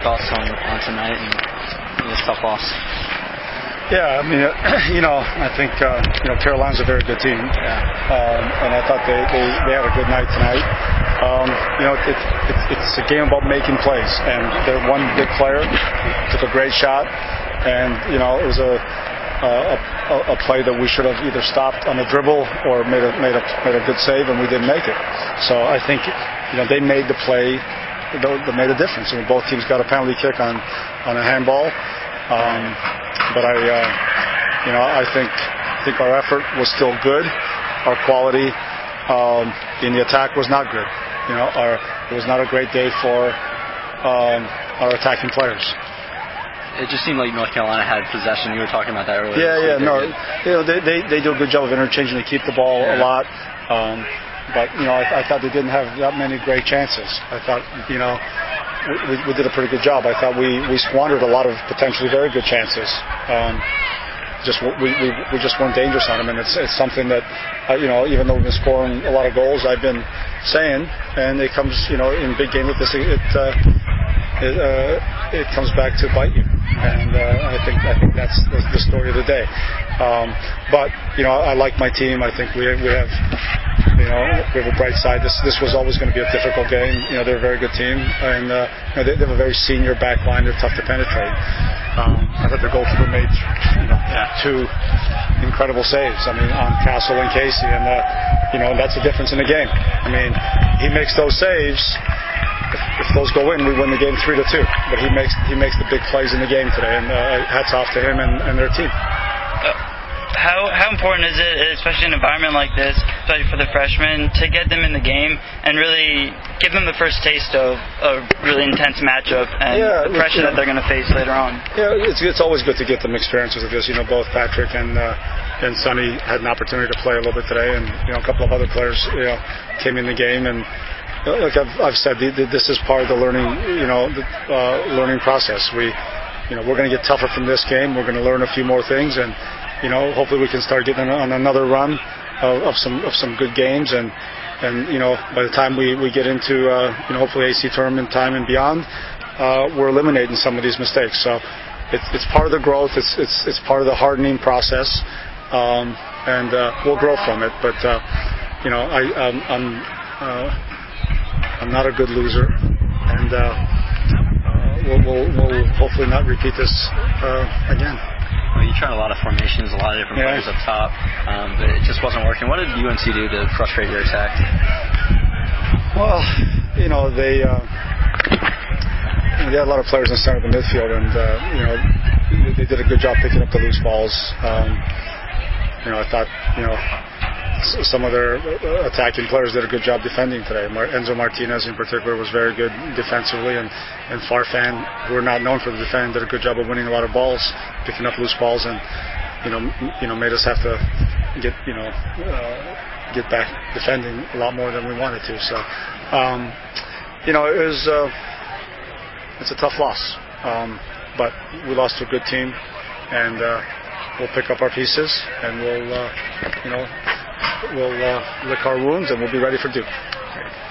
thoughts on tonight and this tough loss? Yeah, I mean, I think Carolina's a very good team, and I thought they had a good night tonight. It's a game about making plays, and their one big player took a great shot, and it was a play that we should have either stopped on a dribble or made a good save, and we didn't make it. So I think they made the play that made a difference. I mean, both teams got a penalty kick on a handball. But I think our effort was still good. Our quality in the attack was not good. It was not a great day for our attacking players. It just seemed like North Carolina had possession. You were talking about that earlier. They do a good job of interchanging to keep the ball a lot. But I thought they didn't have that many great chances. I thought we did a pretty good job. I thought we squandered a lot of potentially very good chances. We just weren't dangerous on them, and it's something that even though we've been scoring a lot of goals, I've been saying, and it comes in big games like this, it comes back to bite you, and I think that's the story of the day. But I like my team. I think we have a bright side. This was always going to be a difficult game. They're a very good team, and they have a very senior back line. They're tough to penetrate. I thought their goalkeeper made two incredible saves. I mean, on Castle and Casey, and that's the difference in the game. I mean, he makes those saves. If those go in, we win the game 3-2. But he makes the big plays in the game today, and hats off to him and their team. How important is it, especially in an environment like this, especially for the freshmen, to get them in the game and really give them the first taste of a really intense matchup and the pressure that they're going to face later on? Yeah, it's always good to get them experiences like this. Both Patrick and Sonny had an opportunity to play a little bit today, and a couple of other players came in the game. And like I've said, this is part of the learning process. We're going to get tougher from this game. We're going to learn a few more things, and hopefully we can start getting on another run of some good games, and by the time we get into hopefully AC tournament time and beyond, we're eliminating some of these mistakes. So it's part of the growth. It's part of the hardening process, and we'll grow from it. But I'm not a good loser, and we'll hopefully not repeat this again. Well, you tried a lot of formations, a lot of different players up top, but it just wasn't working. What did UNC do to frustrate your attack? Well, they had a lot of players in the center of the midfield, and they did a good job picking up the loose balls. I thought some of their attacking players did a good job defending today. Enzo Martinez in particular was very good defensively, and Farfan, who are not known for the defending, did a good job of winning a lot of balls, picking up loose balls, and made us have to get back defending a lot more than we wanted to. So it's a tough loss, but we lost to a good team, and we'll pick up our pieces, and we'll lick our wounds, and we'll be ready for Duke.